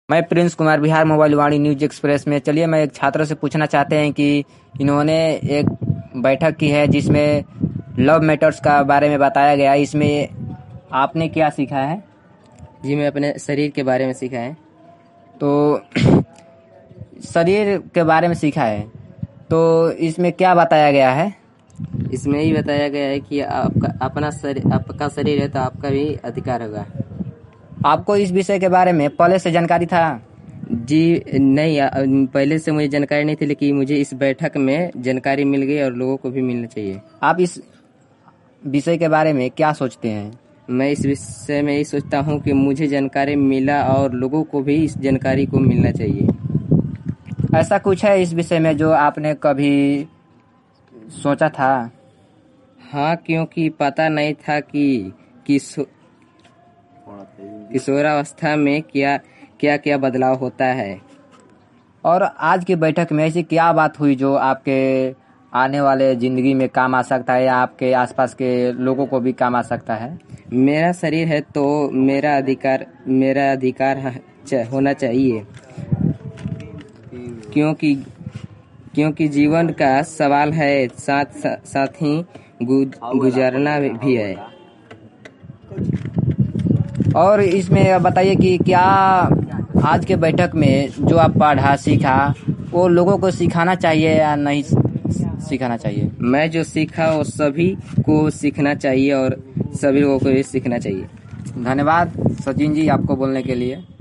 मैं Prince Kumar, Bihar mobile Vaani news express में। चलिए, मैं एक छात्र से पूछना चाहते हैं कि इन्होंने एक बैठक की है जिसमें लव मैटर्स का बारे में बताया गया। इसमें आपने क्या सीखा है? जी, मैं अपने शरीर के बारे में सीखा है। तो शरीर के बारे में सीखा है, तो इसमें क्या बताया गया है? इसमें ही बताया गया है कि आपका शरीर है तो आपका भी अधिकार होगा। आपको इस विषय के बारे में पहले से जानकारी था? जी नहीं, पहले से मुझे जानकारी नहीं थी, लेकिन मुझे इस बैठक में जानकारी मिल गई और लोगों को भी मिलना चाहिए। आप इस विषय के बारे में क्या सोचते हैं? मैं इस विषय में यही सोचता हूँ कि मुझे जानकारी मिला और लोगों को भी इस जानकारी को मिलना चाहिए। ऐसा कुछ है इस विषय में जो आपने कभी सोचा था? हाँ, क्योंकि पता नहीं था कि किशोरावस्था में क्या क्या बदलाव होता है। और आज की बैठक में ऐसी क्या बात हुई जो आपके आने वाले जिंदगी में काम आ सकता है या आपके आसपास के लोगों को भी काम आ सकता है? मेरा शरीर है तो मेरा अधिकार होना चाहिए, क्योंकि जीवन का सवाल है, साथ ही गुजारना भी है। और इसमें बताइए कि क्या आज के बैठक में जो आप पढ़ा सीखा वो लोगों को सिखाना चाहिए या नहीं सिखाना चाहिए? मैं जो सीखा वो सभी को सीखना चाहिए और सभी लोगों को ये सीखना चाहिए। धन्यवाद सचिन जी, आपको बोलने के लिए।